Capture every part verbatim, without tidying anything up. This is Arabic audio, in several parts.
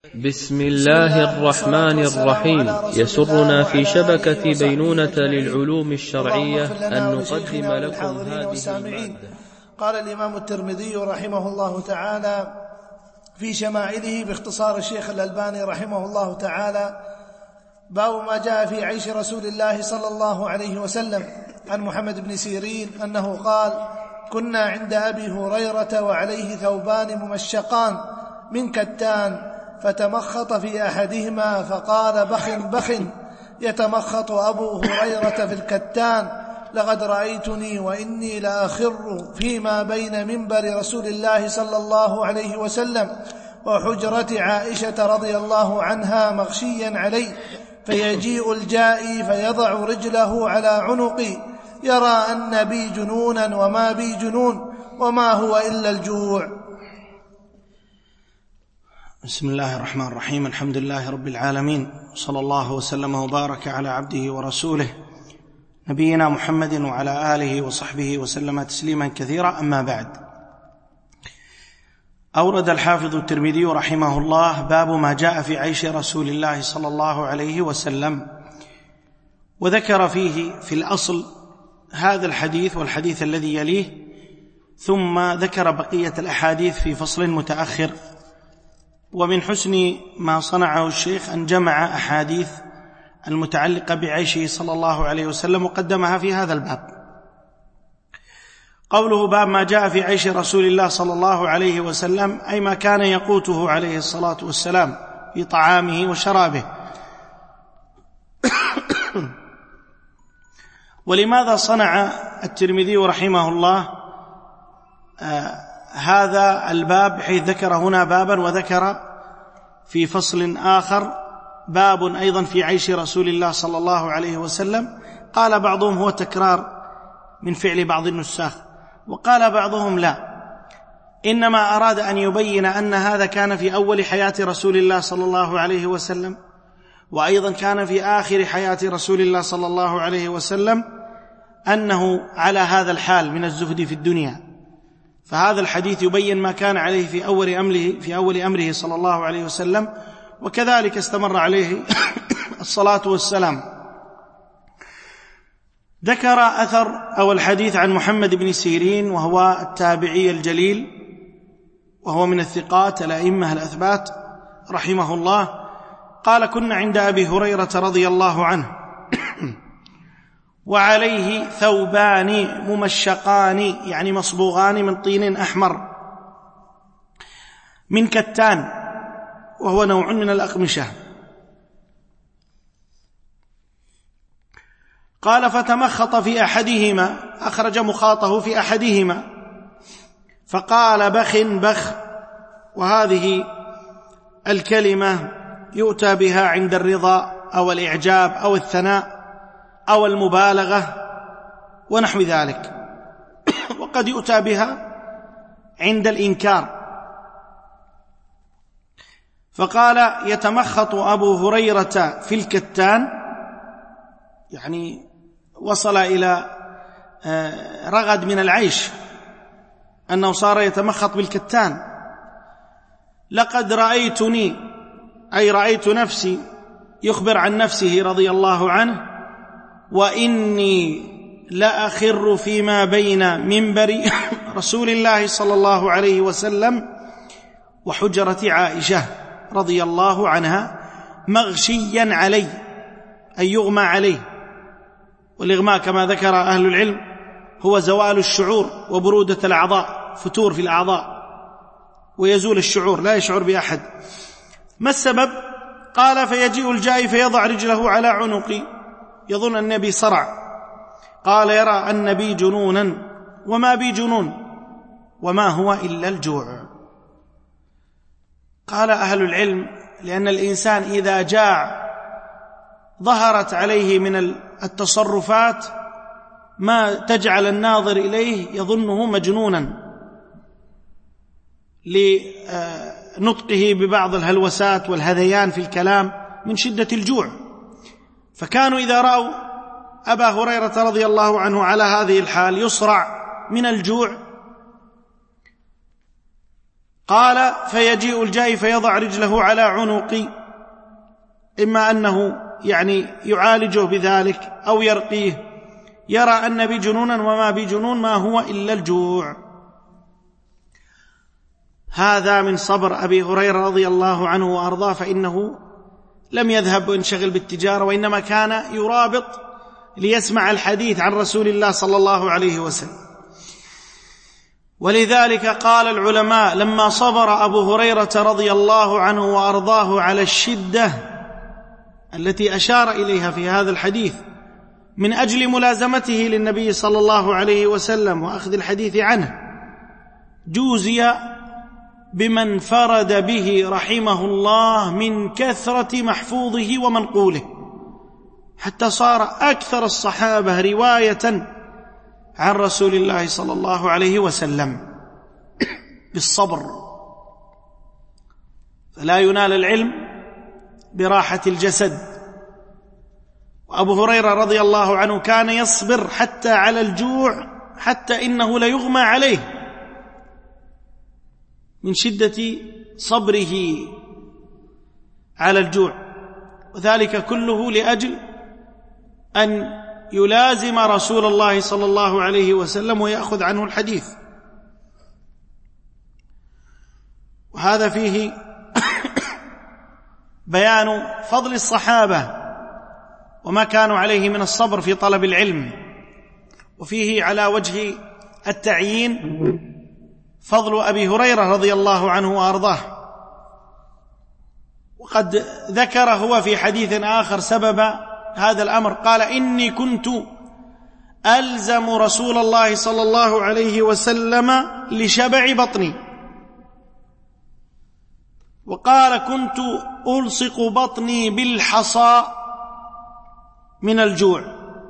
بسم الله الرحمن الرحيم. يسرنا في شبكة بينونة للعلوم الشرعية أن نقدم لكم هذه المادة. قال الإمام الترمذي رحمه الله تعالى في شمائله باختصار الشيخ الألباني رحمه الله تعالى: باب ما جاء في عيش رسول الله صلى الله عليه وسلم. عن محمد بن سيرين أنه قال: كنا عند أبي هريرة وعليه ثوبان ممشقان من كتان، فتمخط في أحدهما فقال: بخ بخ. يتمخط أبو هريرة في الكتان: لقد رأيتني وإني لأخر فيما بين منبر رسول الله صلى الله عليه وسلم وحجرة عائشة رضي الله عنها مغشيا علي، فيجيء الجائي فيضع رجله على عنقي، يرى أن بي جنونا وما بي جنون، وما هو إلا الجوع. بسم الله الرحمن الرحيم. الحمد لله رب العالمين، صلى الله وسلم وبارك على عبده ورسوله نبينا محمد وعلى آله وصحبه وسلم تسليما كثيرا. أما بعد، أورد الحافظ الترمذي رحمه الله باب ما جاء في عيش رسول الله صلى الله عليه وسلم، وذكر فيه في الأصل هذا الحديث والحديث الذي يليه، ثم ذكر بقية الأحاديث في فصل متأخر. ومن حسن ما صنعه الشيخ أن جمع أحاديث المتعلقة بعيشه صلى الله عليه وسلم وقدمها في هذا الباب. قوله باب ما جاء في عيش رسول الله صلى الله عليه وسلم، أي ما كان يقوته عليه الصلاة والسلام في طعامه وشرابه. ولماذا صنع الترمذي رحمه الله آه هذا الباب بحيث ذكر هنا بابا وذكر في فصل آخر باب أيضا في عيش رسول الله صلى الله عليه وسلم؟ قال بعضهم هو تكرار من فعل بعض النساخ، وقال بعضهم لا، إنما أراد أن يبين أن هذا كان في أول حياة رسول الله صلى الله عليه وسلم، وأيضا كان في آخر حياة رسول الله صلى الله عليه وسلم أنه على هذا الحال من الزهد في الدنيا. فهذا الحديث يبين ما كان عليه في أول أمره, في أول أمره صلى الله عليه وسلم، وكذلك استمر عليه الصلاة والسلام. ذكر أثر أو الحديث عن محمد بن سيرين، وهو التابعي الجليل، وهو من الثقات الأئمة الأثبات رحمه الله. قال: كنا عند أبي هريرة رضي الله عنه وعليه ثوبان ممشقان، يعني مصبوغان من طين أحمر، من كتان، وهو نوع من الأقمشة. قال: فتمخط في أحدهما، أخرج مخاطه في أحدهما، فقال: بخ بخ. وهذه الكلمة يؤتى بها عند الرضا أو الإعجاب أو الثناء أو المبالغة ونحو ذلك، وقد يؤتى بها عند الإنكار. فقال: يتمخط أبو هريرة في الكتان، يعني وصل إلى رغد من العيش أنه صار يتمخط بالكتان. لقد رأيتني، أي رأيت نفسي، يخبر عن نفسه رضي الله عنه، وإني لأخر فيما بين منبر رسول الله صلى الله عليه وسلم وحجرة عائشة رضي الله عنها مغشيا علي، أي يغمى عليه. والإغماء كما ذكر أهل العلم هو زوال الشعور وبرودة الأعضاء، فتور في الأعضاء ويزول الشعور، لا يشعر بأحد. ما السبب؟ قال: فيجيء الجائي فيضع رجله على عنقي، يظن النبي صرع. قال: يرى أن بي جنونا وما بي جنون، وما هو إلا الجوع. قال أهل العلم: لأن الإنسان إذا جاع ظهرت عليه من التصرفات ما تجعل الناظر إليه يظنه مجنونا، لنطقه ببعض الهلوسات والهذيان في الكلام من شدة الجوع. فكانوا إذا رأوا أبا هريرة رضي الله عنه على هذه الحال يصرع من الجوع، قال: فيجيء الجائي فيضع رجله على عنقي، إما أنه يعني يعالجه بذلك أو يرقيه، يرى أن بي جنونا وما بي جنون، ما هو إلا الجوع. هذا من صبر أبي هريرة رضي الله عنه وأرضاه، فإنه لم يذهب وينشغل بالتجارة، وإنما كان يرابط ليسمع الحديث عن رسول الله صلى الله عليه وسلم. ولذلك قال العلماء: لما صبر أبو هريرة رضي الله عنه وأرضاه على الشدة التي أشار إليها في هذا الحديث من أجل ملازمته للنبي صلى الله عليه وسلم وأخذ الحديث عنه، جوزي بما انفرد به رحمه الله من كثرة محفوظه ومنقوله، حتى صار أكثر الصحابة رواية عن رسول الله صلى الله عليه وسلم بالصبر. فلا ينال العلم براحة الجسد. وأبو هريرة رضي الله عنه كان يصبر حتى على الجوع، حتى إنه ليغمى عليه من شدة صبره على الجوع، وذلك كله لأجل أن يلازم رسول الله صلى الله عليه وسلم ويأخذ عنه الحديث. وهذا فيه بيان فضل الصحابة وما كانوا عليه من الصبر في طلب العلم، وفيه على وجه التعيين فضل أبي هريرة رضي الله عنه وأرضاه. وقد ذكر هو في حديث آخر سبب هذا الأمر، قال: إني كنت ألزم رسول الله صلى الله عليه وسلم لشبع بطني، وقال: كنت ألصق بطني بالحصى من الجوع،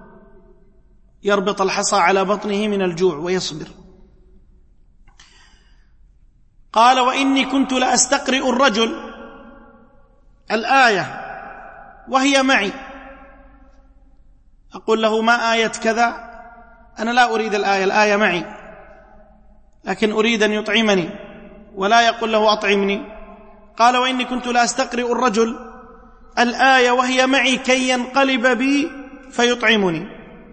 يربط الحصى على بطنه من الجوع ويصبر. قال: وإني كنت لأستقرئ الرجل الآية وهي معي، أقول له: ما آية كذا؟ أنا لا أريد الآية، الآية معي، لكن أريد أن يطعمني، ولا يقول له: أطعمني. قال: وإني كنت لأستقرئ الرجل الآية وهي معي كي ينقلب بي فيطعمني.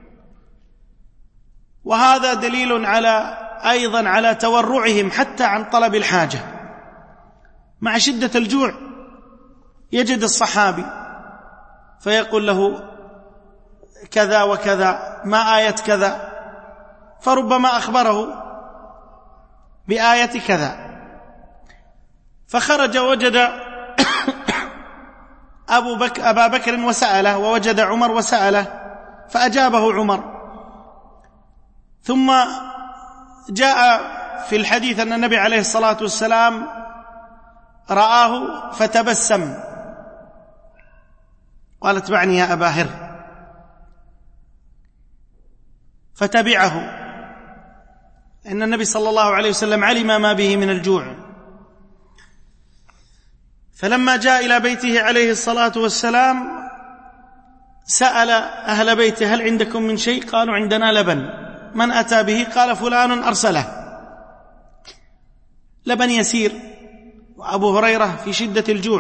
وهذا دليل على أيضا على تورعهم حتى عن طلب الحاجة. مع شدة الجوع يجد الصحابي فيقول له: كذا وكذا، ما آية كذا؟ فربما أخبره بآية كذا. فخرج وجد أبو بكر أبا بكر وسأله، ووجد عمر وسأله، فأجابه عمر. ثم جاء في الحديث أن النبي عليه الصلاة والسلام رآه فتبسم، قال: اتبعني يا أبا هر، فتبعه، إن النبي صلى الله عليه وسلم علم ما به من الجوع. فلما جاء إلى بيته عليه الصلاة والسلام سأل أهل بيته: هل عندكم من شيء؟ قالوا: عندنا لبن. من أتى به؟ قال: فلان أرسله. لبن يسير، وأبو هريرة في شدة الجوع.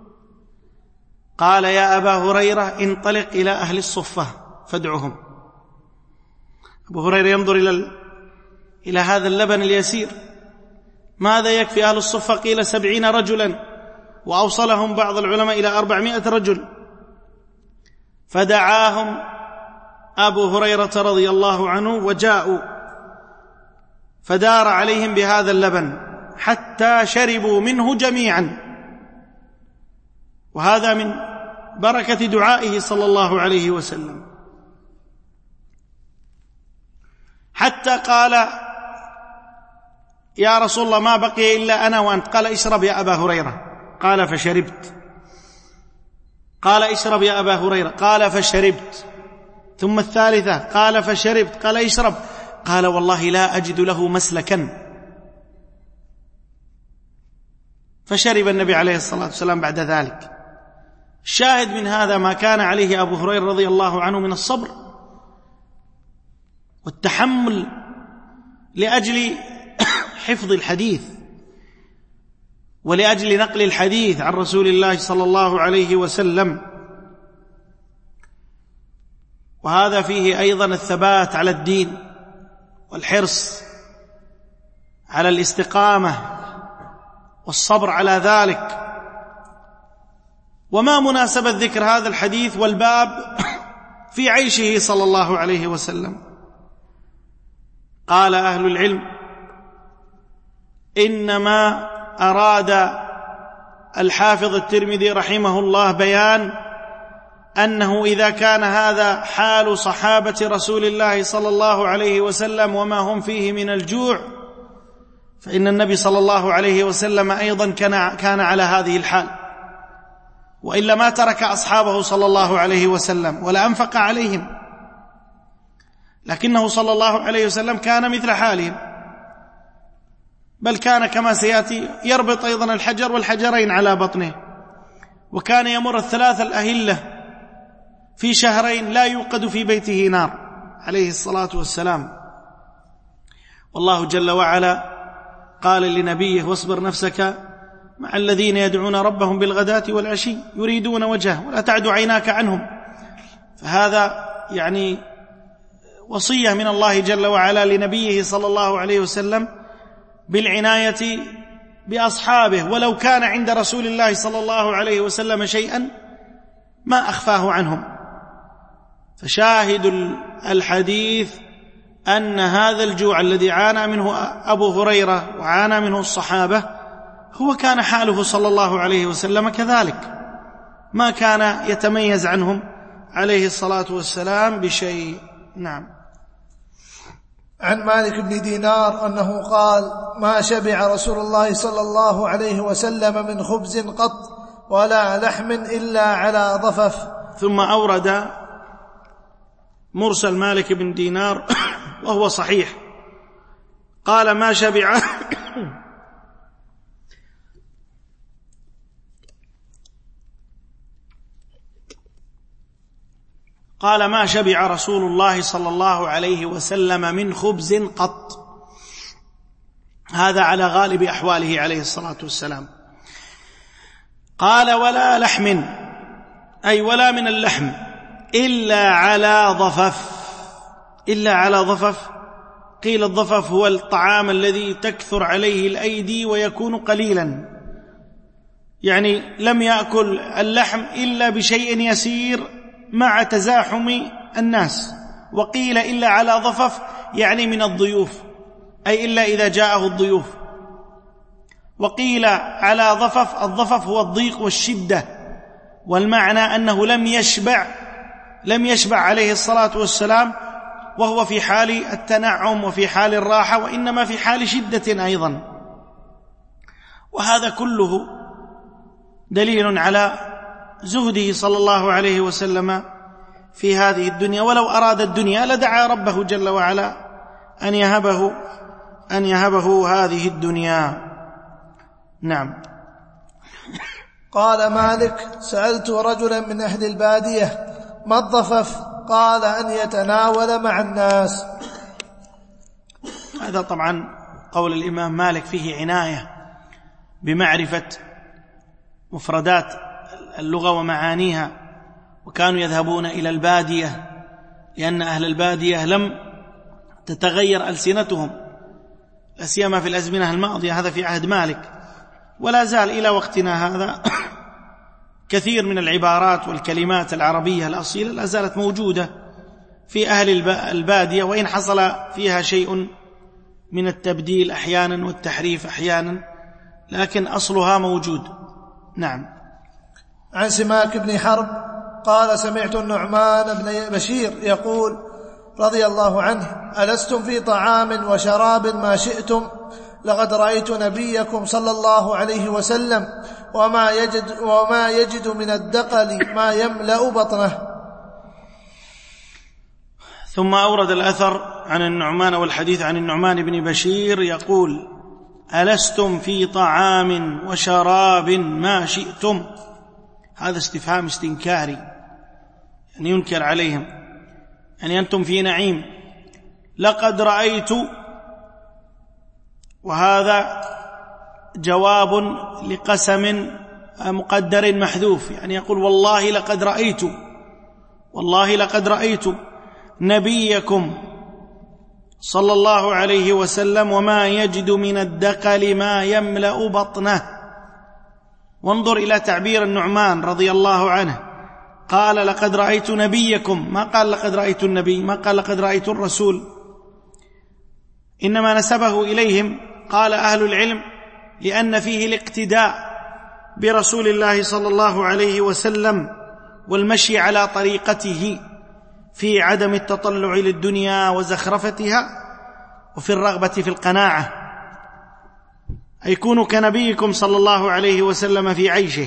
قال: يا أبا هريرة، انطلق إلى أهل الصفة فادعهم. أبو هريرة ينظر إلى إلى هذا اللبن اليسير، ماذا يكفي أهل الصفة؟ قيل سبعين رجلا، وأوصلهم بعض العلماء إلى أربعمائة رجل. فدعاهم أبو هريرة رضي الله عنه وجاءوا، فدار عليهم بهذا اللبن حتى شربوا منه جميعا. وهذا من بركة دعائه صلى الله عليه وسلم، حتى قال: يا رسول الله، ما بقي إلا أنا وأنت. قال: اشرب يا أبا هريرة. قال: فشربت. قال: اشرب يا أبا هريرة. قال: فشربت. ثم الثالثة قال: فشربت. قال: اشرب. قال: والله لا أجد له مسلكا. فشرب النبي عليه الصلاة والسلام بعد ذلك. الشاهد من هذا ما كان عليه أبو هريرة رضي الله عنه من الصبر والتحمل لأجل حفظ الحديث ولأجل نقل الحديث عن رسول الله صلى الله عليه وسلم. وهذا فيه أيضا الثبات على الدين والحرص على الاستقامة والصبر على ذلك. وما مناسبة ذكر هذا الحديث والباب في عيشه صلى الله عليه وسلم؟ قال أهل العلم: إنما أراد الحافظ الترمذي رحمه الله بيان أنه إذا كان هذا حال صحابة رسول الله صلى الله عليه وسلم وما هم فيه من الجوع، فإن النبي صلى الله عليه وسلم أيضا كان كان على هذه الحال، وإلا ما ترك أصحابه صلى الله عليه وسلم ولا أنفق عليهم، لكنه صلى الله عليه وسلم كان مثل حالهم، بل كان كما سيأتي يربط أيضا الحجر والحجرين على بطنه، وكان يمر الثلاث الأهلة في شهرين لا يوقد في بيته نار عليه الصلاة والسلام. والله جل وعلا قال لنبيه: واصبر نفسك مع الذين يدعون ربهم بالغداة والعشي يريدون وجهه ولا تعد عيناك عنهم. فهذا يعني وصية من الله جل وعلا لنبيه صلى الله عليه وسلم بالعناية بأصحابه، ولو كان عند رسول الله صلى الله عليه وسلم شيئا ما أخفاه عنهم. فشاهد الحديث أن هذا الجوع الذي عانى منه أبو هريرة وعانى منه الصحابة هو كان حاله صلى الله عليه وسلم كذلك، ما كان يتميز عنهم عليه الصلاة والسلام بشيء. نعم. عن مالك بن دينار أنه قال: ما شبع رسول الله صلى الله عليه وسلم من خبز قط ولا لحم إلا على ضفف. ثم أورد مرسل مالك بن دينار وهو صحيح، قال: ما شبع قال ما شبع رسول الله صلى الله عليه وسلم من خبز قط. هذا على غالب أحواله عليه الصلاة والسلام. قال: ولا لحم، أي ولا من اللحم، إلا على ضفف. إلا على ضفف، قيل الضفف هو الطعام الذي تكثر عليه الأيدي ويكون قليلا، يعني لم يأكل اللحم إلا بشيء يسير مع تزاحم الناس. وقيل إلا على ضفف، يعني من الضيوف، أي إلا إذا جاءه الضيوف. وقيل على ضفف، الضفف هو الضيق والشدة، والمعنى أنه لم يشبع لم يشبع عليه الصلاة والسلام وهو في حال التنعم وفي حال الراحة، وإنما في حال شدة أيضا. وهذا كله دليل على زهده صلى الله عليه وسلم في هذه الدنيا، ولو أراد الدنيا لدعا ربه جل وعلا أن يهبه أن يهبه هذه الدنيا. نعم. قال مالك: سألت رجلا من أهل البادية: ما الضفف؟ قال: أن يتناول مع الناس. هذا طبعا قول الإمام مالك فيه عناية بمعرفة مفردات اللغة ومعانيها، وكانوا يذهبون إلى البادية لأن أهل البادية لم تتغير ألسنتهم، لا سيما في الأزمنة الماضية، هذا في عهد مالك، ولا زال إلى وقتنا هذا كثير من العبارات والكلمات العربية الأصيلة لا زالت موجودة في أهل البادية، وإن حصل فيها شيء من التبديل أحيانا والتحريف أحيانا، لكن أصلها موجود. نعم. عن سماك بن حرب قال: سمعت النعمان بن بشير يقول رضي الله عنه: ألستم في طعام وشراب ما شئتم؟ لقد رأيت نبيكم صلى الله عليه وسلم وما يجد, وما يجد من الدقل ما يملأ بطنه. ثم أورد الأثر عن النعمان، والحديث عن النعمان بن بشير يقول: ألستم في طعام وشراب ما شئتم؟ هذا استفهام استنكاري، يعني ينكر عليهم، يعني أنتم في نعيم. لقد رأيت، وهذا جواب لقسم مقدر محذوف، يعني يقول والله لقد رأيت والله لقد رأيت نبيكم صلى الله عليه وسلم وما يجد من الدقل ما يملأ بطنه. وانظر إلى تعبير النعمان رضي الله عنه، قال لقد رأيت نبيكم، ما قال لقد رأيت النبي، ما قال لقد رأيت الرسول، إنما نسبه إليهم. قال أهل العلم لأن فيه الاقتداء برسول الله صلى الله عليه وسلم والمشي على طريقته في عدم التطلع للدنيا وزخرفتها، وفي الرغبة في القناعة، أي كونوا كنبيكم صلى الله عليه وسلم في عيشه.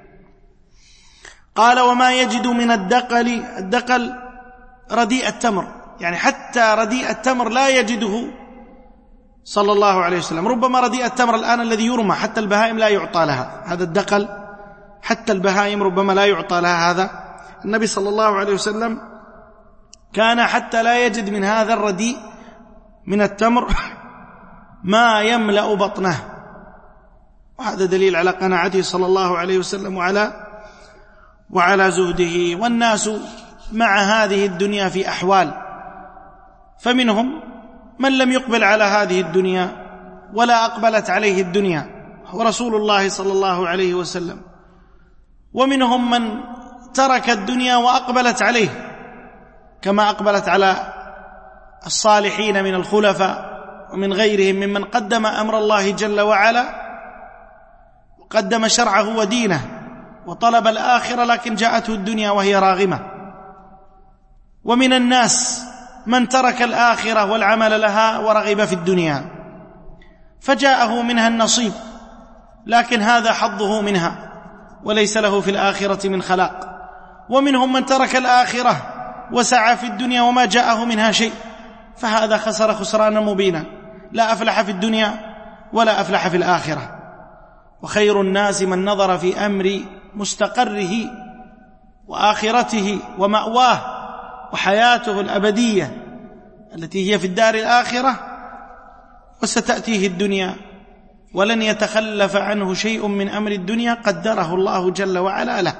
قال وما يجد من الدقل، الدقل رديء التمر، يعني حتى رديء التمر لا يجده صلى الله عليه وسلم. ربما رديء التمر الآن الذي يرمى حتى البهائم لا يعطى لها، هذا الدقل حتى البهائم ربما لا يعطى لها هذا. النبي صلى الله عليه وسلم كان حتى لا يجد من هذا الرديء من التمر ما يملأ بطنه، وهذا دليل على قناعته صلى الله عليه وسلم وعلى وعلى زهده. والناس مع هذه الدنيا في أحوال، فمنهم من لم يقبل على هذه الدنيا ولا أقبلت عليه الدنيا، ورسول الله صلى الله عليه وسلم، ومنهم من ترك الدنيا وأقبلت عليه، كما أقبلت على الصالحين من الخلفاء ومن غيرهم ممن قدم أمر الله جل وعلا وقدم شرعه ودينه وطلب الآخرة، لكن جاءته الدنيا وهي راغمة. ومن الناس من ترك الآخرة والعمل لها ورغب في الدنيا، فجاءه منها النصيب، لكن هذا حظه منها وليس له في الآخرة من خلاق. ومنهم من ترك الآخرة وسعى في الدنيا وما جاءه منها شيء، فهذا خسر خسرانا مبينا، لا أفلح في الدنيا ولا أفلح في الآخرة. وخير الناس من نظر في أمر مستقره وآخرته ومأواه وحياته الأبدية التي هي في الدار الآخرة، وستأتيه الدنيا ولن يتخلف عنه شيء من أمر الدنيا قدره الله جل وعلا له.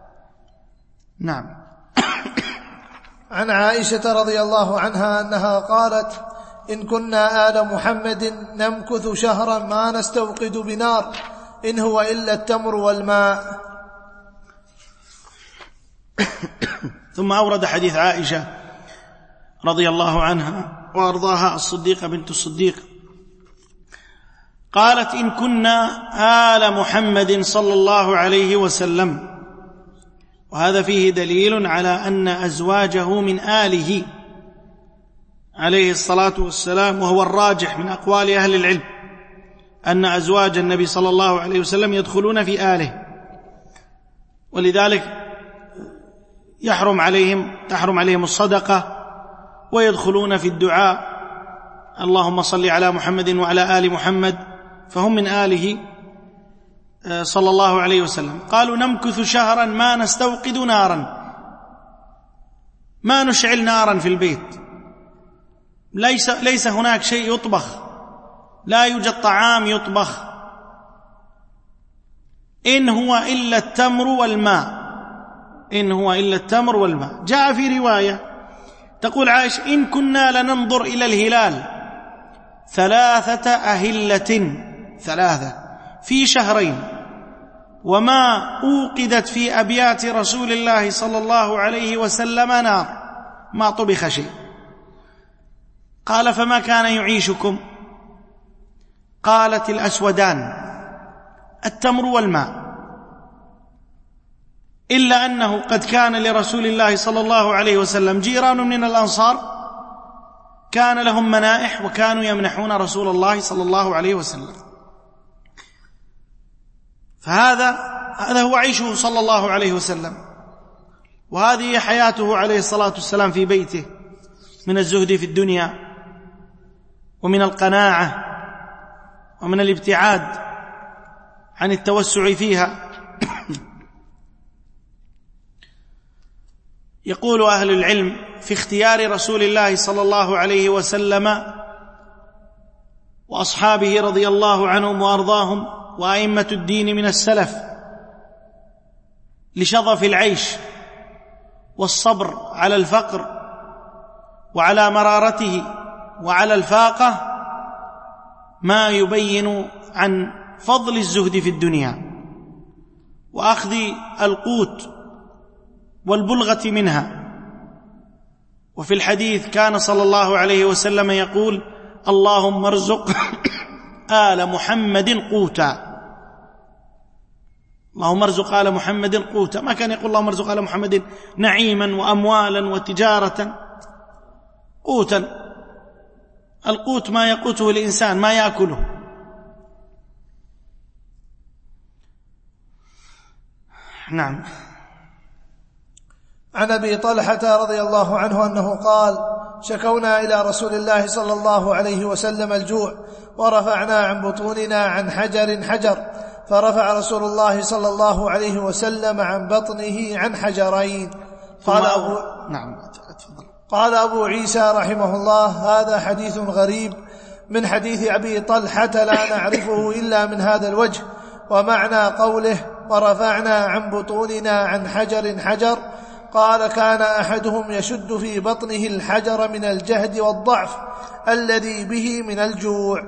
نعم. عن عائشة رضي الله عنها أنها قالت: إن كنا آل محمد نمكث شهرا ما نستوقد بنار، إن هو إلا التمر والماء. ثم أورد حديث عائشة رضي الله عنها وأرضاها الصديقة بنت الصديق، قالت: إن كنا آل محمد صلى الله عليه وسلم، وهذا فيه دليل على أن أزواجه من آله عليه الصلاة والسلام، وهو الراجح من أقوال أهل العلم أن أزواج النبي صلى الله عليه وسلم يدخلون في آله، ولذلك يحرم عليهم تحرم عليهم الصدقة، ويدخلون في الدعاء اللهم صل على محمد وعلى آل محمد، فهم من آله صلى الله عليه وسلم. قالوا: نمكث شهرا ما نستوقد نارا، ما نشعل نارا في البيت، ليس, ليس هناك شيء يطبخ، لا يوجد طعام يطبخ، إن هو إلا التمر والماء، إن هو إلا التمر والماء. جاء في رواية تقول عائشة: إن كنا لننظر إلى الهلال ثلاثة أهلة، ثلاثة في شهرين، وما أوقدت في أبيات رسول الله صلى الله عليه وسلم نار، ما طبخ شيء. قال: فما كان يعيشكم؟ قالت: الأسودان، التمر والماء، إلا أنه قد كان لرسول الله صلى الله عليه وسلم جيران من الأنصار كان لهم منائح، وكانوا يمنحون رسول الله صلى الله عليه وسلم. فهذا هذا هو عيشه صلى الله عليه وسلم، وهذه حياته عليه الصلاة والسلام في بيته، من الزهد في الدنيا ومن القناعة ومن الابتعاد عن التوسع فيها. يقول أهل العلم في اختيار رسول الله صلى الله عليه وسلم وأصحابه رضي الله عنهم وأرضاهم وأئمة الدين من السلف لشظف العيش والصبر على الفقر وعلى مرارته وعلى الفاقة ما يبين عن فضل الزهد في الدنيا وأخذ القوت والبلغة منها. وفي الحديث كان صلى الله عليه وسلم يقول: اللهم ارزق آل محمد قوتا. اللهم ارزق آل محمد قوتا، ما كان يقول اللهم ارزق آل محمد نعيما وأموالا وتجارة. قوتا، القوت ما يقوته الإنسان، ما يأكله. نعم. عن أبي طلحة رضي الله عنه أنه قال: شكونا إلى رسول الله صلى الله عليه وسلم الجوع ورفعنا عن بطوننا عن حجر حجر، فرفع رسول الله صلى الله عليه وسلم عن بطنه عن حجرين. قال أبو, نعم. أتفضل. قال أبو عيسى رحمه الله: هذا حديث غريب من حديث أبي طلحة لا نعرفه إلا من هذا الوجه. ومعنى قوله ورفعنا عن بطوننا عن حجر حجر، قال: كان أحدهم يشد في بطنه الحجر من الجهد والضعف الذي به من الجوع.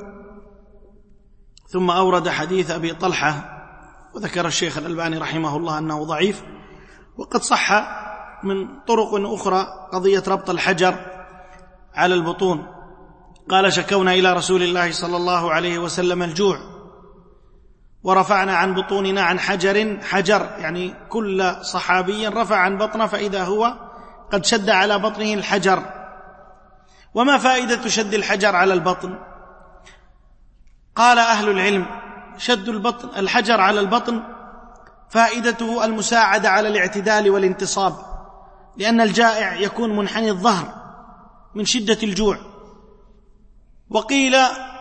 ثم أورد حديث أبي طلحة، وذكر الشيخ الألباني رحمه الله أنه ضعيف، وقد صح من طرق أخرى قضية ربط الحجر على البطون. قال: شكونا إلى رسول الله صلى الله عليه وسلم الجوع ورفعنا عن بطوننا عن حجر حجر، يعني كل صحابي رفع عن بطنه فإذا هو قد شد على بطنه الحجر. وما فائدة شد الحجر على البطن؟ قال أهل العلم: شد البطن الحجر على البطن فائدته المساعدة على الاعتدال والانتصاب، لأن الجائع يكون منحني الظهر من شدة الجوع. وقيل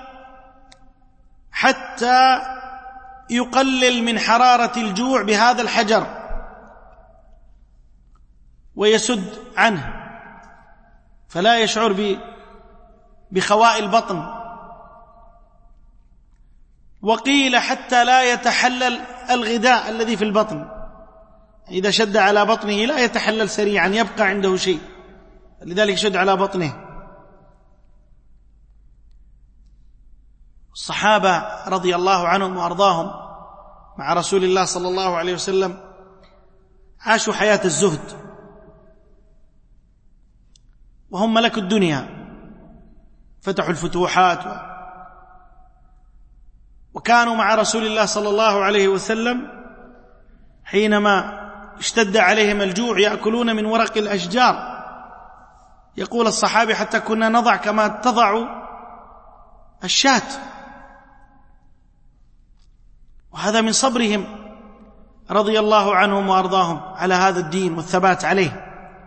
حتى يقلل من حرارة الجوع بهذا الحجر ويسد عنه فلا يشعر بخواء البطن. وقيل حتى لا يتحلل الغذاء الذي في البطن، إذا شد على بطنه لا يتحلل سريعا، يبقى عنده شيء، لذلك شد على بطنه. الصحابة رضي الله عنهم وأرضاهم مع رسول الله صلى الله عليه وسلم عاشوا حياة الزهد، وهم ملك الدنيا، فتحوا الفتوحات وكانوا مع رسول الله صلى الله عليه وسلم حينما اشتد عليهم الجوع يأكلون من ورق الأشجار. يقول الصحابي: حتى كنا نضع كما تضع الشاة. وهذا من صبرهم رضي الله عنهم وأرضاهم على هذا الدين والثبات عليه.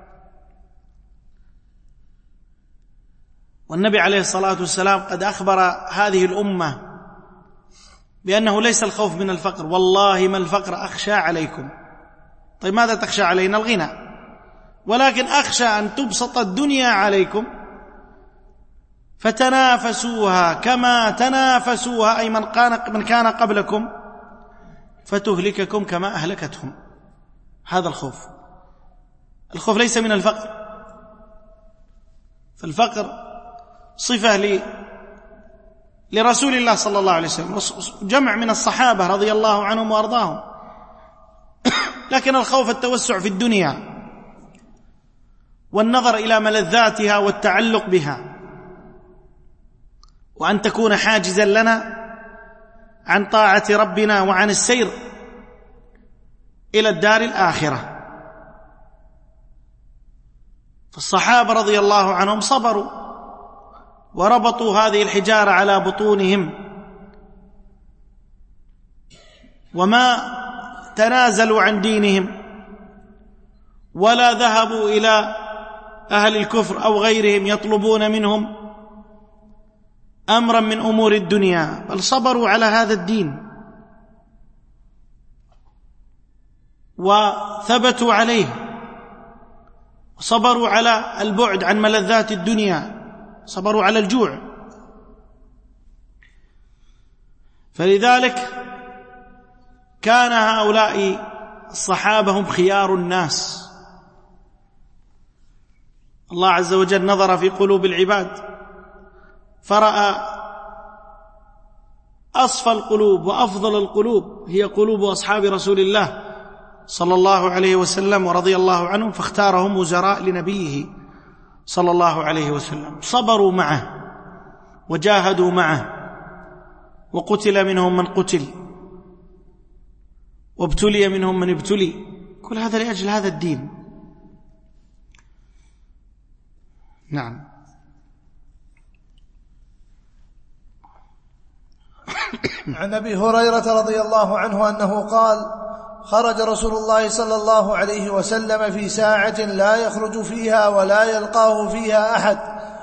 والنبي عليه الصلاة والسلام قد أخبر هذه الأمة بأنه ليس الخوف من الفقر، والله ما الفقر أخشى عليكم. طيب ماذا تخشى علينا؟ الغنى. ولكن أخشى أن تبسط الدنيا عليكم فتنافسوها كما تنافسوها، أي من كان, من كان قبلكم، فتهلككم كما أهلكتهم. هذا الخوف. الخوف ليس من الفقر، فالفقر صفة لي لرسول الله صلى الله عليه وسلم، جمع من الصحابة رضي الله عنهم وأرضاهم. لكن الخوف التوسع في الدنيا والنظر إلى ملذاتها والتعلق بها، وأن تكون حاجزا لنا عن طاعة ربنا وعن السير إلى الدار الآخرة. فالصحابة رضي الله عنهم صبروا وربطوا هذه الحجارة على بطونهم، وما تنازلوا عن دينهم ولا ذهبوا إلى أهل الكفر أو غيرهم يطلبون منهم أمرا من أمور الدنيا، بل صبروا على هذا الدين وثبتوا عليه، صبروا على البعد عن ملذات الدنيا، صبروا على الجوع. فلذلك كان هؤلاء الصحابة هم خيار الناس. الله عز وجل نظر في قلوب العباد فرأى أصفى القلوب وأفضل القلوب هي قلوب أصحاب رسول الله صلى الله عليه وسلم ورضي الله عنهم، فاختارهم وزراء لنبيه صلى الله عليه وسلم. صبروا معه وجاهدوا معه، وقتل منهم من قتل، وابتلي منهم من ابتلي، كل هذا لأجل هذا الدين. نعم. عن أبي هريرة رضي الله عنه أنه قال: خرج رسول الله صلى الله عليه وسلم في ساعة لا يخرج فيها ولا يلقاه فيها أحد،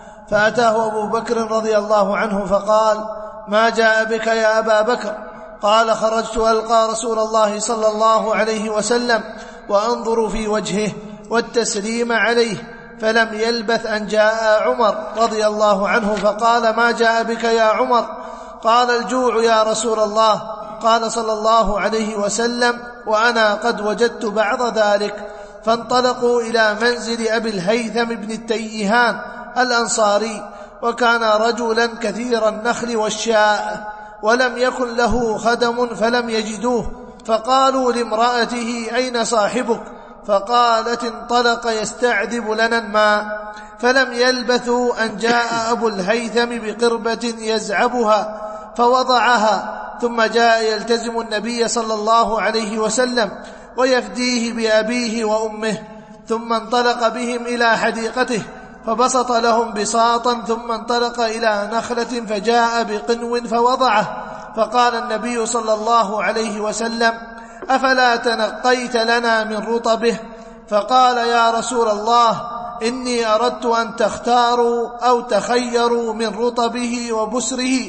فأتاه أبو بكر رضي الله عنه فقال: ما جاء بك يا أبا بكر؟ قال: خرجت ألقى رسول الله صلى الله عليه وسلم وأنظر في وجهه والتسليم عليه، فلم يلبث أن جاء عمر رضي الله عنه فقال: ما جاء بك يا عمر؟ قال: الجوع يا رسول الله. قال صلى الله عليه وسلم: وأنا قد وجدت بعض ذلك. فانطلقوا إلى منزل أبي الهيثم بن التيهان الأنصاري، وكان رجلا كثير النخل والشاء، ولم يكن له خدم فلم يجدوه، فقالوا لامرأته: أين صاحبك؟ فقالت: انطلق يستعذب لنا الماء. فلم يلبثوا أن جاء أبو الهيثم بقربة يزعبها فوضعها، ثم جاء يلتزم النبي صلى الله عليه وسلم ويفديه بأبيه وأمه، ثم انطلق بهم إلى حديقته فبسط لهم بساطا، ثم انطلق إلى نخلة فجاء بقنو فوضعه، فقال النبي صلى الله عليه وسلم: أفلا تنقيت لنا من رطبه؟ فقال: يا رسول الله، إني أردت أن تختاروا أو تخيروا من رطبه وبسره،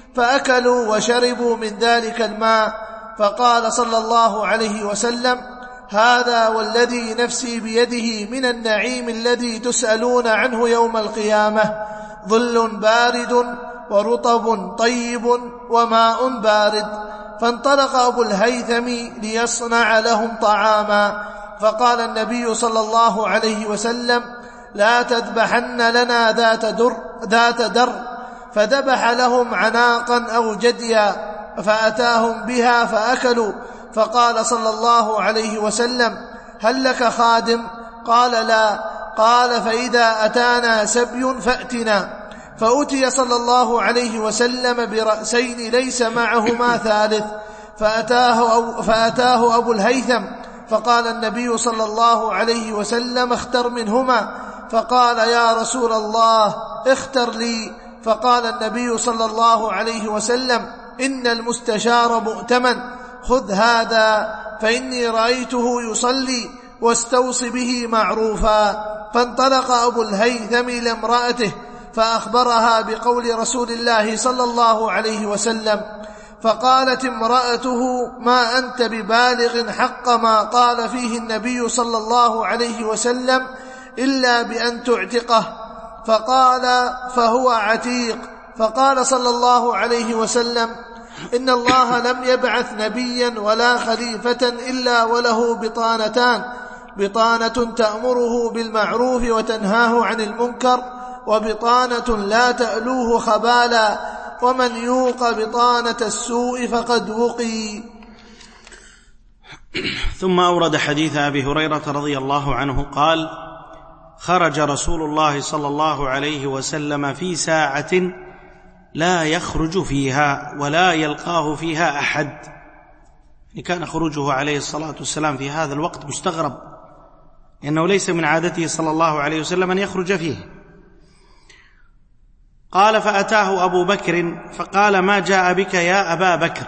فأكلوا وشربوا من ذلك الماء. فقال صلى الله عليه وسلم: هذا والذي نفسي بيده من النعيم الذي تسألون عنه يوم القيامة، ظل بارد ورطب طيب وماء بارد. فانطلق أبو الهيثم ليصنع لهم طعاما، فقال النبي صلى الله عليه وسلم: لا تذبحن لنا ذات در, ذات در فذبح لهم عناقا أو جديا، فأتاهم بها فأكلوا. فقال صلى الله عليه وسلم: هل لك خادم؟ قال: لا. قال: فإذا أتانا سبي فأتنا. فأتي صلى الله عليه وسلم برأسين ليس معهما ثالث، فأتاه, أو فأتاه أبو الهيثم، فقال النبي صلى الله عليه وسلم: اختر منهما. فقال: يا رسول الله، اختر لي. فقال النبي صلى الله عليه وسلم: إن المستشار مؤتمن، خذ هذا فإني رأيته يصلي، واستوص به معروفا. فانطلق أبو الهيثم لامرأته فأخبرها بقول رسول الله صلى الله عليه وسلم، فقالت امرأته: ما أنت ببالغ حق ما قال فيه النبي صلى الله عليه وسلم إلا بأن تعتقه. فقال: فهو عتيق. فقال صلى الله عليه وسلم: إن الله لم يبعث نبيا ولا خليفة إلا وله بطانتان، بطانة تأمره بالمعروف وتنهاه عن المنكر، وبطانة لا تألوه خبالا، ومن يوق بطانة السوء فقد وقي. ثم أورد حديث أبي هريرة رضي الله عنه قال: خرج رسول الله صلى الله عليه وسلم في ساعة لا يخرج فيها ولا يلقاه فيها أحد. يعني كان خروجه عليه الصلاة والسلام في هذا الوقت مستغرب، لأنه ليس من عادته صلى الله عليه وسلم أن يخرج فيه. قال: فأتاه أبو بكر فقال: ما جاء بك يا أبا بكر؟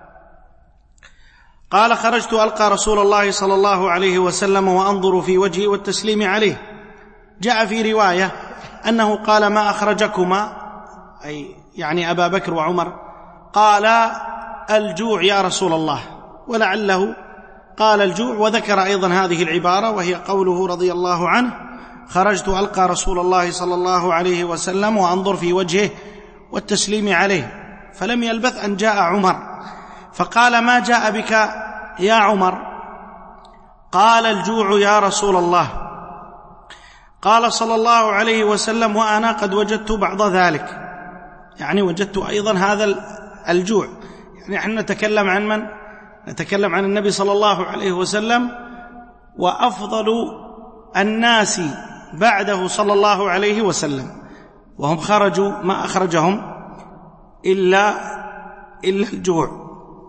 قال: خرجت ألقى رسول الله صلى الله عليه وسلم وأنظر في وجهه والتسليم عليه. جاء في رواية أنه قال: ما أخرجكما؟ أي يعني أبا بكر وعمر. قال: الجوع يا رسول الله، ولعله قال الجوع، وذكر أيضا هذه العبارة وهي قوله رضي الله عنه: خرجت ألقى رسول الله صلى الله عليه وسلم وأنظر في وجهه والتسليم عليه. فلم يلبث أن جاء عمر فقال: ما جاء بك يا عمر؟ قال: الجوع يا رسول الله. قال صلى الله عليه وسلم: وأنا قد وجدت بعض ذلك، يعني وجدت أيضا هذا الجوع. يعني نحن نتكلم عن من؟ نتكلم عن النبي صلى الله عليه وسلم، وأفضل الناس بعده صلى الله عليه وسلم، وهم خرجوا ما أخرجهم إلا, إلا الجوع.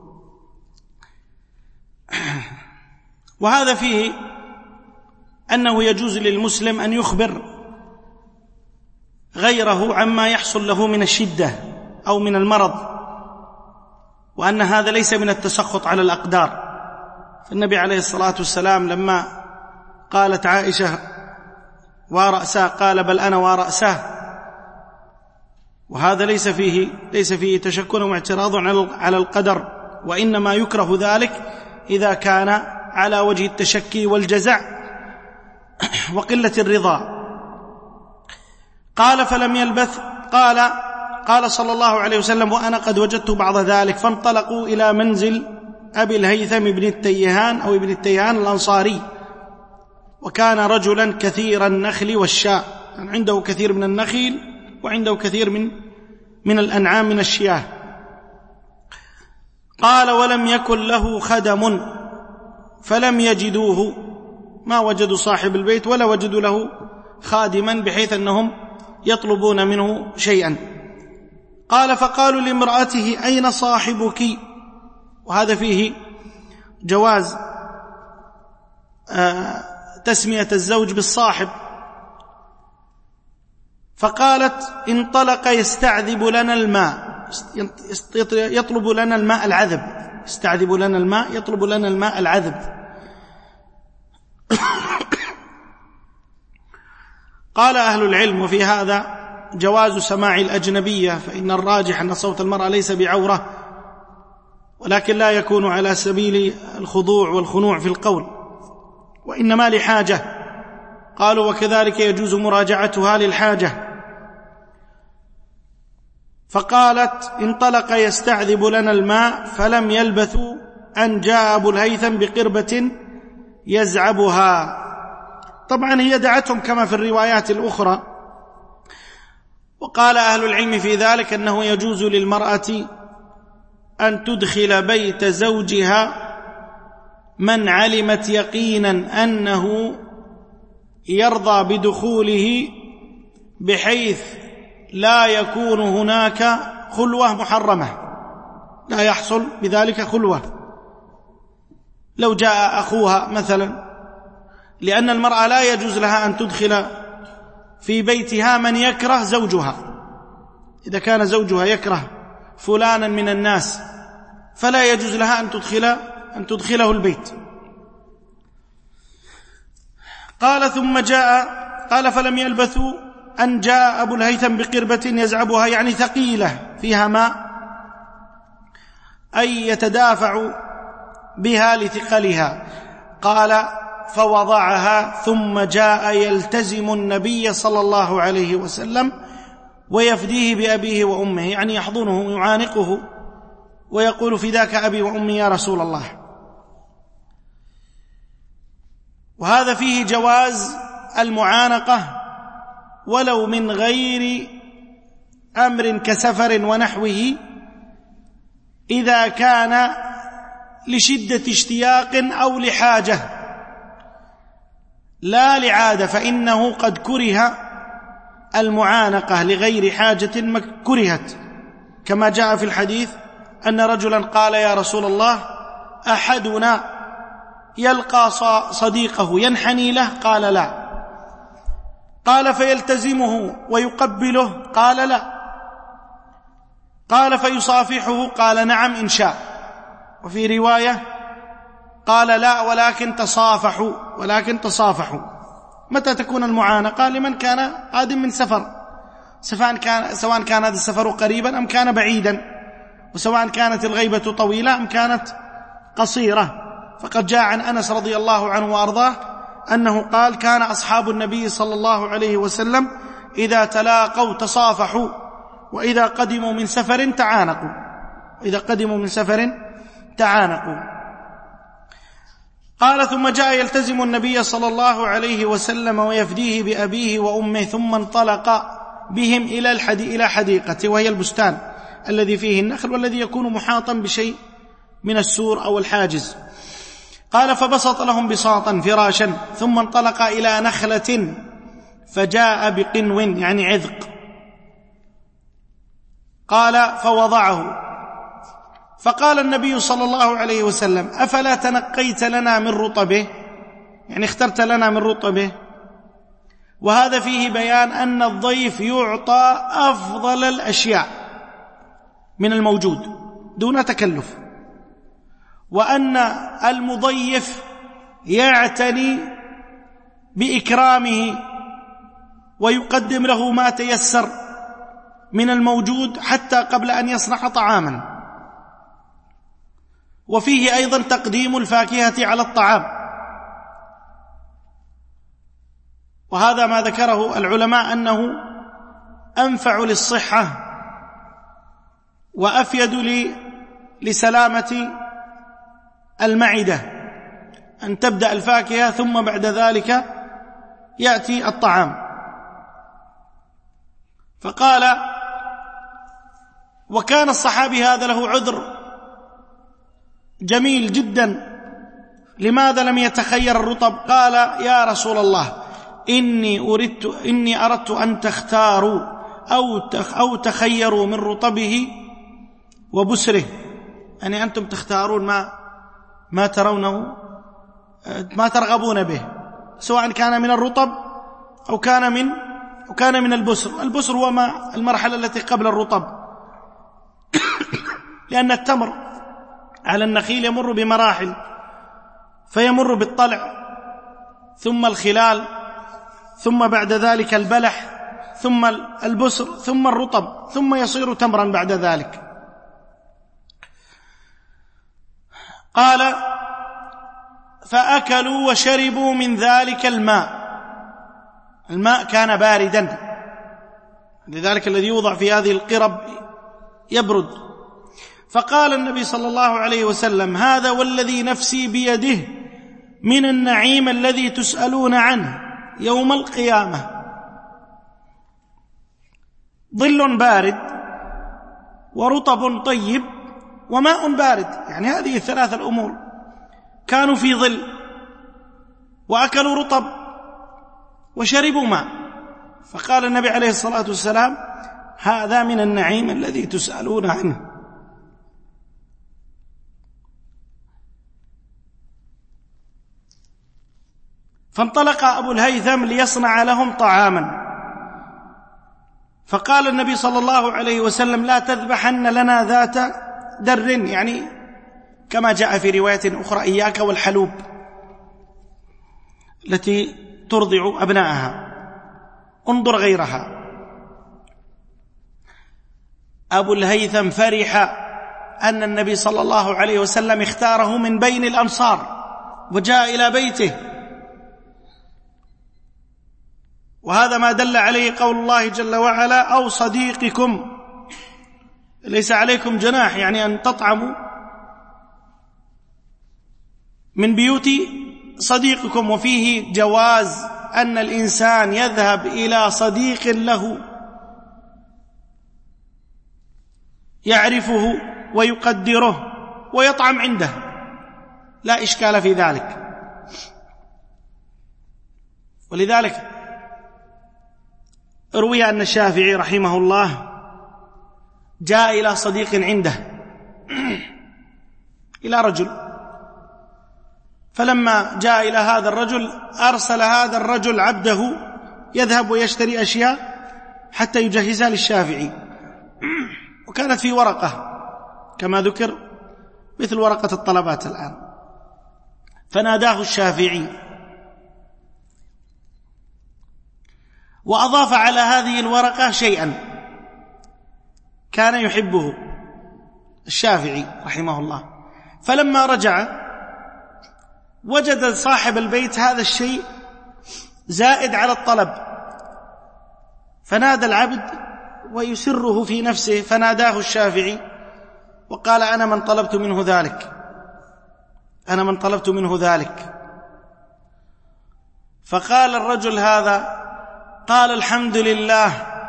وهذا فيه أنه يجوز للمسلم أن يخبر غيره عما يحصل له من الشدة أو من المرض، وأن هذا ليس من التسخط على الأقدار. فالنبي عليه الصلاة والسلام لما قالت عائشة: ورأساه، قال: بل أنا ورأساه. وهذا ليس فيه ليس فيه تشكك واعتراض على القدر، وإنما يكره ذلك إذا كان على وجه التشكي والجزع وقلة الرضا. قال: فلم يلبث قال قال صلى الله عليه وسلم: وأنا قد وجدت بعض ذلك. فانطلقوا إلى منزل أبي الهيثم بن التيهان أو ابن التيهان الأنصاري، وكان رجلا كثير النخل والشاء، يعني عنده كثير من النخيل وعنده كثير من من الأنعام من الشياه. قال: ولم يكن له خدم فلم يجدوه، ما وجدوا صاحب البيت ولا وجدوا له خادما بحيث أنهم يطلبون منه شيئا. قال: فقالوا لامرأته: أين صاحبك؟ وهذا فيه جواز آه تسمية الزوج بالصاحب. فقالت: انطلق يستعذب لنا الماء، يطلب لنا الماء العذب، يستعذب لنا الماء، يطلب لنا الماء العذب. قال أهل العلم: وفي هذا جواز سماع الأجنبية، فإن الراجح أن صوت المرأة ليس بعورة، ولكن لا يكون على سبيل الخضوع والخنوع في القول، وإنما لحاجة. قالوا: وكذلك يجوز مراجعتها للحاجة. فقالت: انطلق يستعذب لنا الماء فلم يلبثوا أن جاء أبو الهيثم بقربة يزعبها. طبعا هي دعتهم كما في الروايات الأخرى. وقال أهل العلم في ذلك أنه يجوز للمرأة أن تدخل بيت زوجها من علمت يقينا أنه يرضى بدخوله، بحيث لا يكون هناك خلوة محرمة، لا يحصل بذلك خلوة. لو جاء أخوها مثلا، لأن المرأة لا يجوز لها أن تدخل في بيتها من يكره زوجها. إذا كان زوجها يكره فلانا من الناس فلا يجوز لها أن تدخل أن تدخله البيت. قال: ثم جاء قال: فلم يلبثوا أن جاء أبو الهيثم بقربة يزعبها، يعني ثقيلة فيها ماء، أي يتدافع بها لثقلها. قال: فوضعها ثم جاء يلتزم النبي صلى الله عليه وسلم ويفديه بأبيه وأمه، يعني يحضنه يعانقه ويقول: فداك أبي وأمي يا رسول الله. وهذا فيه جواز المعانقة ولو من غير أمر كسفر ونحوه، إذا كان لشدة اشتياق أو لحاجة لا لعادة، فإنه قد كره المعانقة لغير حاجة كرهت، كما جاء في الحديث أن رجلا قال: يا رسول الله، أحدنا يلقى صديقه ينحني له؟ قال: لا. قال: فيلتزمه ويقبله؟ قال: لا. قال: فيصافحه؟ قال: نعم إن شاء. وفي رواية قال: لا، ولكن تصافحوا ولكن تصافحوا. متى تكون المعانقة؟ لمن كان قادم من سفر، سواء كان سواء كان هذا السفر قريبا أم كان بعيدا، وسواء كانت الغيبة طويلة أم كانت قصيرة. فقد جاء عن أنس رضي الله عنه وأرضاه أنه قال: كان أصحاب النبي صلى الله عليه وسلم إذا تلاقوا تصافحوا، وإذا قدموا من سفر تعانقوا. إذا قدموا من سفر تعانقوا. قال: ثم جاء يلتزم النبي صلى الله عليه وسلم ويفديه بأبيه وأمه، ثم انطلق بهم إلى الحدي إلى حديقته، وهي البستان الذي فيه النخل والذي يكون محاطا بشيء من السور أو الحاجز. قال: فبسط لهم بساطا فراشا، ثم انطلق إلى نخلة فجاء بقنو يعني عذق. قال: فوضعه. فقال النبي صلى الله عليه وسلم: أفلا تنقيت لنا من رطبه، يعني اخترت لنا من رطبه. وهذا فيه بيان أن الضيف يعطى أفضل الأشياء من الموجود دون تكلف، وأن المضيف يعتني بإكرامه ويقدم له ما تيسر من الموجود حتى قبل أن يصنع طعاما. وفيه أيضا تقديم الفاكهة على الطعام، وهذا ما ذكره العلماء أنه أنفع للصحة وأفيد لسلامة المعدة، أن تبدأ الفاكهة ثم بعد ذلك يأتي الطعام. فقال: وكان الصحابي هذا له عذر جميل جدا، لماذا لم يتخير الرطب؟ قال: يا رسول الله، إني أردت, إني أردت أن تختاروا أو, تخ أو تخيروا من رطبه وبسره، يعني أنتم تختارون ما, ما ترونه ما ترغبون به، سواء كان من الرطب أو كان من, أو كان من البسر. البسر هو ما المرحلة التي قبل الرطب، لأن التمر على النخيل يمر بمراحل، فيمر بالطلع ثم الخلال ثم بعد ذلك البلح ثم البسر ثم الرطب ثم يصير تمرا بعد ذلك. قال: فأكلوا وشربوا من ذلك الماء. الماء كان باردا، لذلك الذي يوضع في هذه القرب يبرد. فقال النبي صلى الله عليه وسلم: هذا والذي نفسي بيده من النعيم الذي تسألون عنه يوم القيامة، ظل بارد ورطب طيب وماء بارد. يعني هذه الثلاث الأمور، كانوا في ظل وأكلوا رطب وشربوا ماء. فقال النبي عليه الصلاة والسلام: هذا من النعيم الذي تسألون عنه. فانطلق أبو الهيثم ليصنع لهم طعاما، فقال النبي صلى الله عليه وسلم: لا تذبحن لنا ذات در، يعني كما جاء في رواية أخرى: إياك والحلوب التي ترضع أبنائها، انظر غيرها. أبو الهيثم فرح أن النبي صلى الله عليه وسلم اختاره من بين الأنصار وجاء إلى بيته، وهذا ما دل عليه قول الله جل وعلا: أو صديقكم، ليس عليكم جناح، يعني أن تطعموا من بيوت صديقكم. وفيه جواز أن الإنسان يذهب إلى صديق له يعرفه ويقدره ويطعم عنده، لا إشكال في ذلك. ولذلك روي أن الشافعي رحمه الله جاء إلى صديق عنده، إلى رجل، فلما جاء إلى هذا الرجل أرسل هذا الرجل عبده يذهب ويشتري أشياء حتى يجهزها للشافعي، وكانت في ورقة كما ذكر مثل ورقة الطلبات الآن. فناداه الشافعي وأضاف على هذه الورقة شيئا كان يحبه الشافعي رحمه الله. فلما رجع وجد صاحب البيت هذا الشيء زائد على الطلب، فنادى العبد ويسره في نفسه، فناداه الشافعي وقال أنا من طلبت منه ذلك، أنا من طلبت منه ذلك. فقال الرجل هذا، قال الحمد لله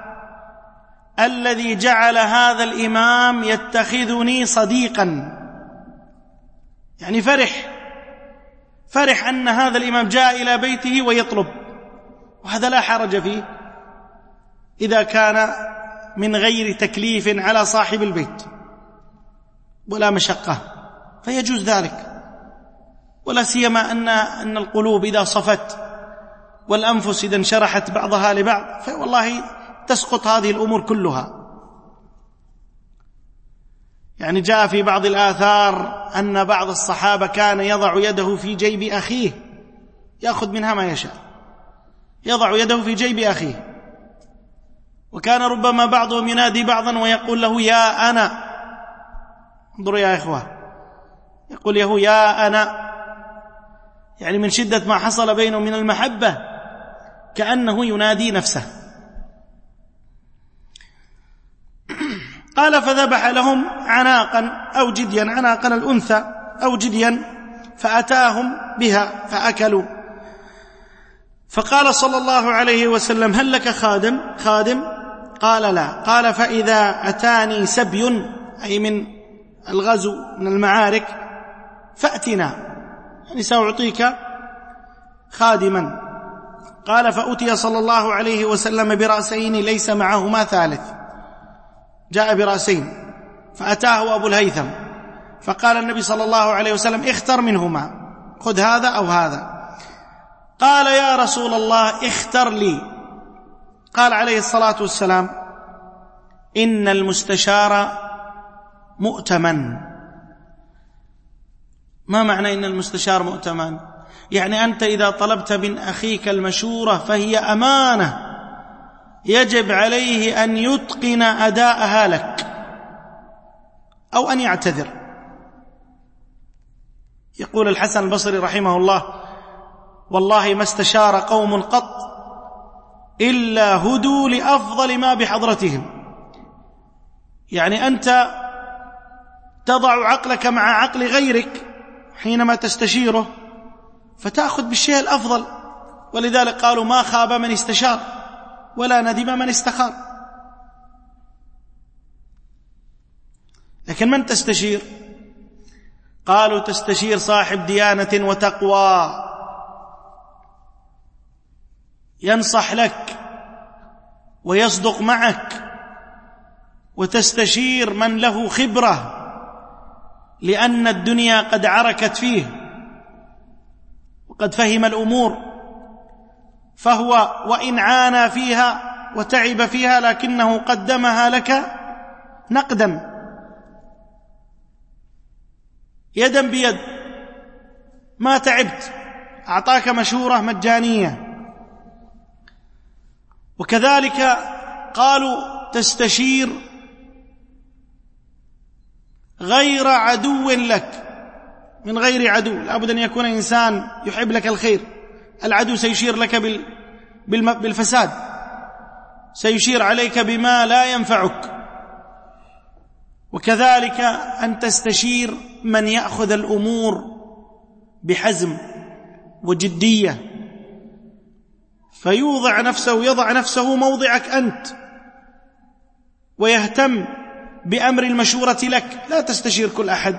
الذي جعل هذا الإمام يتخذني صديقا، يعني فرح فرح أن هذا الإمام جاء إلى بيته ويطلب، وهذا لا حرج فيه إذا كان من غير تكليف على صاحب البيت ولا مشقة، فيجوز ذلك. ولا سيما أن أن القلوب إذا صفت والأنفس إذا انشرحت بعضها لبعض فوالله تسقط هذه الأمور كلها. يعني جاء في بعض الآثار أن بعض الصحابة كان يضع يده في جيب أخيه يأخذ منها ما يشاء، يضع يده في جيب أخيه، وكان ربما بعضهم ينادي بعضا ويقول له يا أنا، انظروا يا إخوة، يقول له يا أنا، يعني من شدة ما حصل بينه من المحبة كأنه ينادي نفسه. قال فذبح لهم عناقا أو جديا، عناقا الأنثى أو جديا، فأتاهم بها فأكلوا. فقال صلى الله عليه وسلم هل لك خادم خادم؟ قال لا. قال فإذا أتاني سبي، أي من الغزو من المعارك، فأتنا، يعني سأعطيك خادما. قال فأتي صلى الله عليه وسلم برأسين ليس معهما ثالث، جاء برأسين، فأتاه أبو الهيثم، فقال النبي صلى الله عليه وسلم اختر منهما، خذ هذا أو هذا. قال يا رسول الله اختر لي. قال عليه الصلاة والسلام إن المستشار مؤتمن. ما معنى إن المستشار مؤتمن؟ يعني أنت إذا طلبت من أخيك المشورة فهي أمانة يجب عليه أن يتقن أداءها لك أو أن يعتذر. يقول الحسن البصري رحمه الله والله ما استشار قوم قط إلا هدوا لأفضل ما بحضرتهم. يعني أنت تضع عقلك مع عقل غيرك حينما تستشيره فتأخذ بالشيء الأفضل، ولذلك قالوا ما خاب من استشار ولا ندم من استخار. لكن من تستشير؟ قالوا تستشير صاحب ديانة وتقوى ينصح لك ويصدق معك، وتستشير من له خبرة لأن الدنيا قد عركت فيه وقد فهم الأمور، فهو وإن عانى فيها وتعب فيها لكنه قدمها لك نقدا يدا بيد، ما تعبت، أعطاك مشورة مجانية. وكذلك قالوا تستشير غير عدو لك، من غير عدو، لابد أن يكون إنسان يحب لك الخير. العدو سيشير لك بالفساد، سيشير عليك بما لا ينفعك. وكذلك أن تستشير من يأخذ الأمور بحزم وجدية، فيوضع نفسه يضع نفسه موضعك أنت ويهتم بأمر المشورة لك، لا تستشير كل أحد.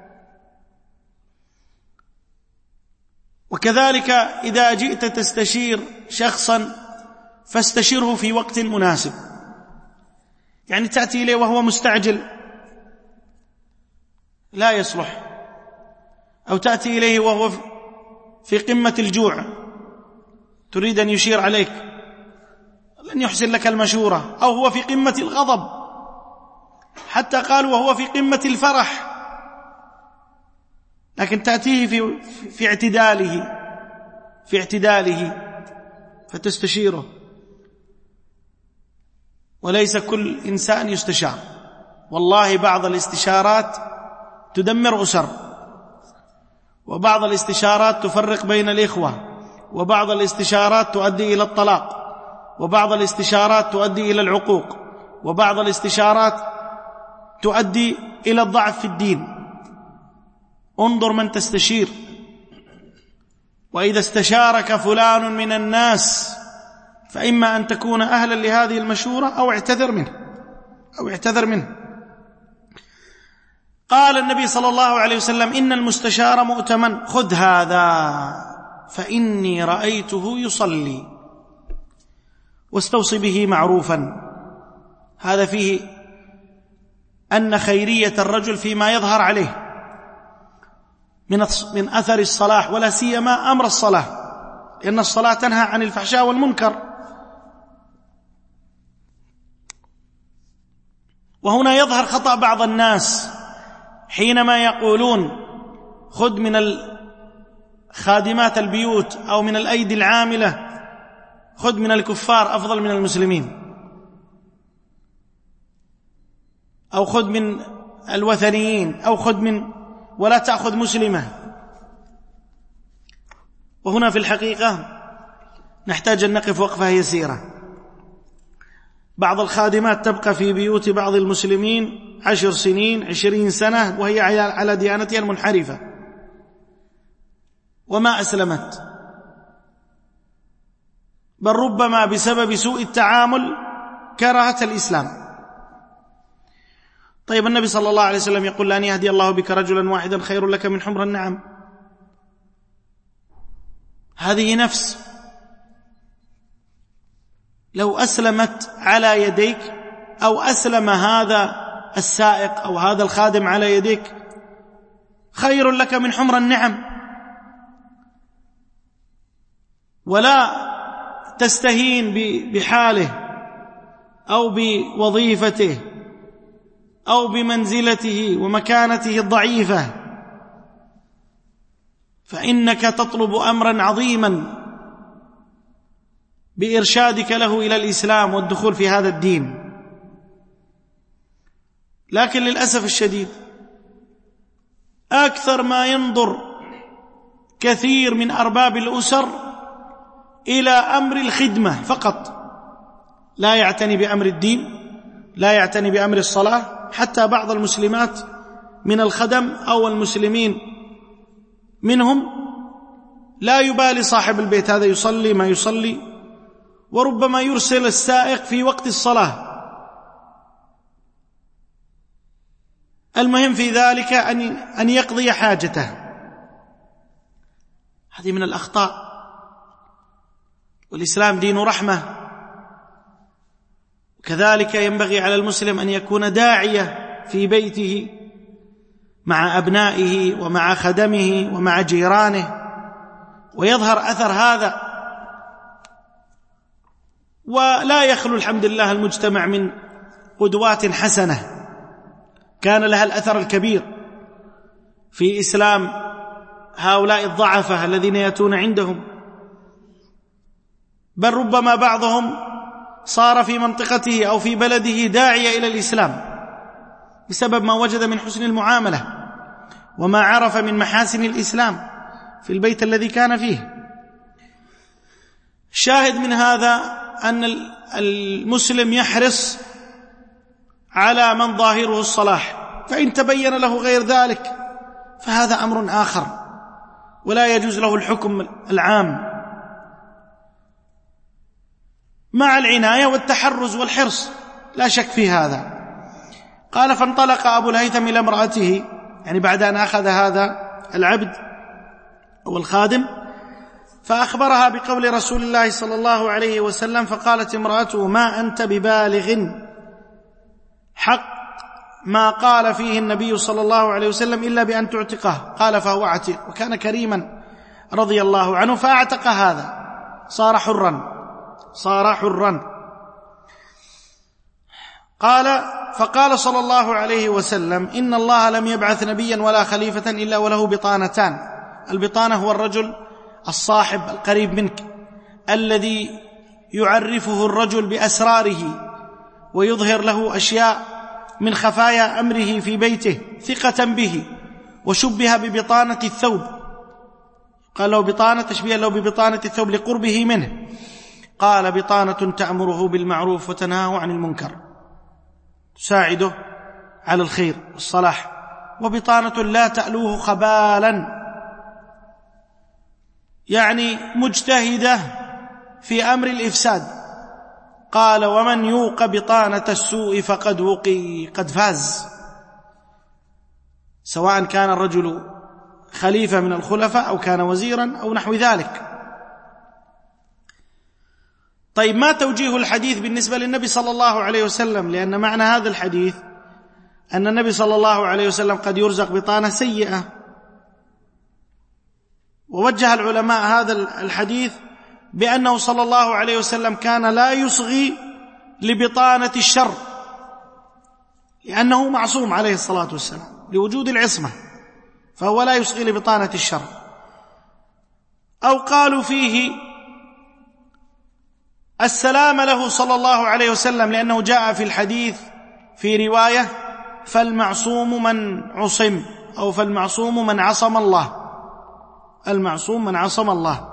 وكذلك إذا جئت تستشير شخصا فاستشره في وقت مناسب، يعني تأتي إليه وهو مستعجل لا يصلح، أو تأتي إليه وهو في قمة الجوع تريد أن يشير عليك لن يحسن لك المشورة، أو هو في قمة الغضب، حتى قالوا وهو في قمة الفرح، لكن تأتيه في, في اعتداله في اعتداله فتستشيره. وليس كل إنسان يستشار، والله بعض الاستشارات تدمر أسر، وبعض الاستشارات تفرق بين الإخوة، وبعض الاستشارات تؤدي إلى الطلاق، وبعض الاستشارات تؤدي إلى العقوق، وبعض الاستشارات تؤدي إلى الضعف في الدين. انظر من تستشير، وإذا استشارك فلان من الناس فإما أن تكون أهلا لهذه المشورة أو اعتذر منه أو اعتذر منه. قال النبي صلى الله عليه وسلم: إن المستشار مؤتمن، خذ هذا فإني رأيته يصلي واستوصي به معروفا. هذا فيه أن خيرية الرجل فيما يظهر عليه من أثر الصلاح، ولا سيما أمر الصلاة، لأن الصلاة تنهى عن الفحشاء والمنكر. وهنا يظهر خطأ بعض الناس حينما يقولون خذ من خادمات البيوت أو من الأيدي العاملة، خذ من الكفار أفضل من المسلمين، أو خذ من الوثنيين، أو خذ من ولا تأخذ مسلمة. وهنا في الحقيقة نحتاج أن نقف وقفة يسيرة. بعض الخادمات تبقى في بيوت بعض المسلمين عشر سنين عشرين سنة وهي على ديانتها المنحرفة وما أسلمت، بل ربما بسبب سوء التعامل كرهت الإسلام. طيب النبي صلى الله عليه وسلم يقول: لأن يهدي الله بك رجلا واحدا خير لك من حمر النعم. هذه نفس لو أسلمت على يديك، أو أسلم هذا السائق أو هذا الخادم على يديك، خير لك من حمر النعم. ولا تستهين بحاله أو بوظيفته أو بمنزلته ومكانته الضعيفة، فإنك تطلب أمرا عظيما بإرشادك له إلى الإسلام والدخول في هذا الدين. لكن للأسف الشديد أكثر ما ينظر كثير من أرباب الأسر إلى أمر الخدمة فقط، لا يعتني بأمر الدين، لا يعتني بأمر الصلاة. حتى بعض المسلمات من الخدم أو المسلمين منهم لا يبالي صاحب البيت، هذا يصلي ما يصلي، وربما يرسل السائق في وقت الصلاة. المهم في ذلك أن يقضي حاجته. هذه من الأخطاء. والإسلام دين رحمة، وكذلك ينبغي على المسلم أن يكون داعية في بيته مع أبنائه ومع خدمه ومع جيرانه، ويظهر أثر هذا. ولا يخلو الحمد لله المجتمع من قدوات حسنة كان لها الأثر الكبير في إسلام هؤلاء الضعفاء الذين يأتون عندهم. بل ربما بعضهم صار في منطقته أو في بلده داعية إلى الإسلام بسبب ما وجد من حسن المعاملة وما عرف من محاسن الإسلام في البيت الذي كان فيه. الشاهد من هذا أن المسلم يحرص على من ظاهره الصلاح، فإن تبين له غير ذلك فهذا أمر آخر، ولا يجوز له الحكم العام، مع العناية والتحرز والحرص، لا شك في هذا. قال: فانطلق أبو الهيثم إلى امرأته، يعني بعد أن أخذ هذا العبد أو الخادم، فأخبرها بقول رسول الله صلى الله عليه وسلم، فقالت امرأته: ما أنت ببالغ حق ما قال فيه النبي صلى الله عليه وسلم إلا بأن تعتقه. قال: فهو عتيق. وكان كريما رضي الله عنه فأعتق هذا، صار حرا صار حرا قال: فقال صلى الله عليه وسلم: إن الله لم يبعث نبيا ولا خليفة إلا وله بطانتان. البطانة هو الرجل الصاحب القريب منك الذي يعرفه الرجل بأسراره ويظهر له أشياء من خفايا أمره في بيته ثقة به، وشبه ببطانة الثوب، قال له بطانة تشبيه له ببطانة الثوب لقربه منه. قال: بطانة تأمره بالمعروف وتنهاه عن المنكر، تساعده على الخير والصلاح، وبطانة لا تألوه خبالا، يعني مجتهدة في أمر الإفساد. قال: ومن يوق بطانة السوء فقد وقي، قد فاز، سواء كان الرجل خليفة من الخلفاء أو كان وزيرا أو نحو ذلك. طيب، ما توجيه الحديث بالنسبة للنبي صلى الله عليه وسلم؟ لأن معنى هذا الحديث أن النبي صلى الله عليه وسلم قد يرزق بطانة سيئة. ووجه العلماء هذا الحديث بأنه صلى الله عليه وسلم كان لا يصغي لبطانة الشر، لأنه معصوم عليه الصلاة والسلام لوجود العصمة، فهو لا يصغي لبطانة الشر. أو قالوا فيه السلام له صلى الله عليه وسلم، لأنه جاء في الحديث في رواية: فالمعصوم من عصم، أو فالمعصوم من عصم الله، المعصوم من عصم الله.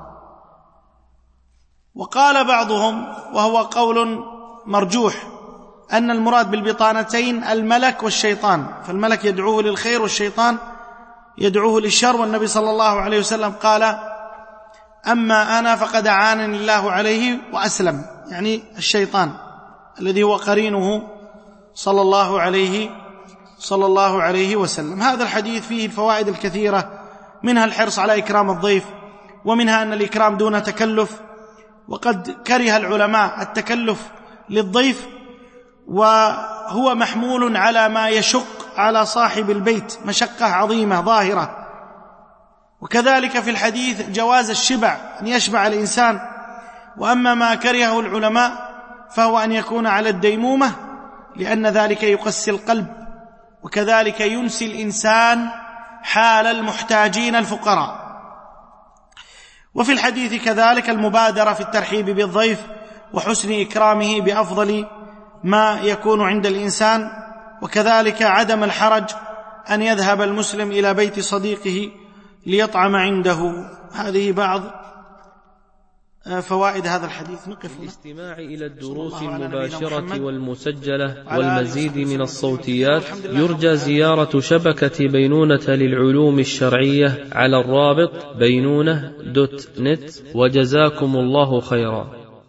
وقال بعضهم، وهو قول مرجوح، أن المراد بالبطانتين الملك والشيطان، فالملك يدعوه للخير والشيطان يدعوه للشر. والنبي صلى الله عليه وسلم قال: أما أنا فقد أعانني الله عليه وأسلم، يعني الشيطان الذي هو قرينه صلى الله عليه صلى الله عليه وسلم. هذا الحديث فيه الفوائد الكثيرة، منها الحرص على إكرام الضيف، ومنها أن الإكرام دون تكلف، وقد كره العلماء التكلف للضيف، وهو محمول على ما يشق على صاحب البيت مشقة عظيمة ظاهرة. وكذلك في الحديث جواز الشبع، أن يشبع الإنسان. وأما ما كرهه العلماء فهو أن يكون على الديمومة، لأن ذلك يقسي القلب، وكذلك ينسي الإنسان حال المحتاجين الفقراء. وفي الحديث كذلك المبادرة في الترحيب بالضيف وحسن إكرامه بأفضل ما يكون عند الإنسان، وكذلك عدم الحرج أن يذهب المسلم إلى بيت صديقه ليطعم عنده. هذه بعض فوائد هذا الحديث. نقف الاستماع إلى الدروس المباشرة والمسجلة والمزيد من الصوتيات، يرجى زيارة شبكة بينونة للعلوم الشرعية على الرابط بينونة دوت نت. وجزاكم الله خيرا.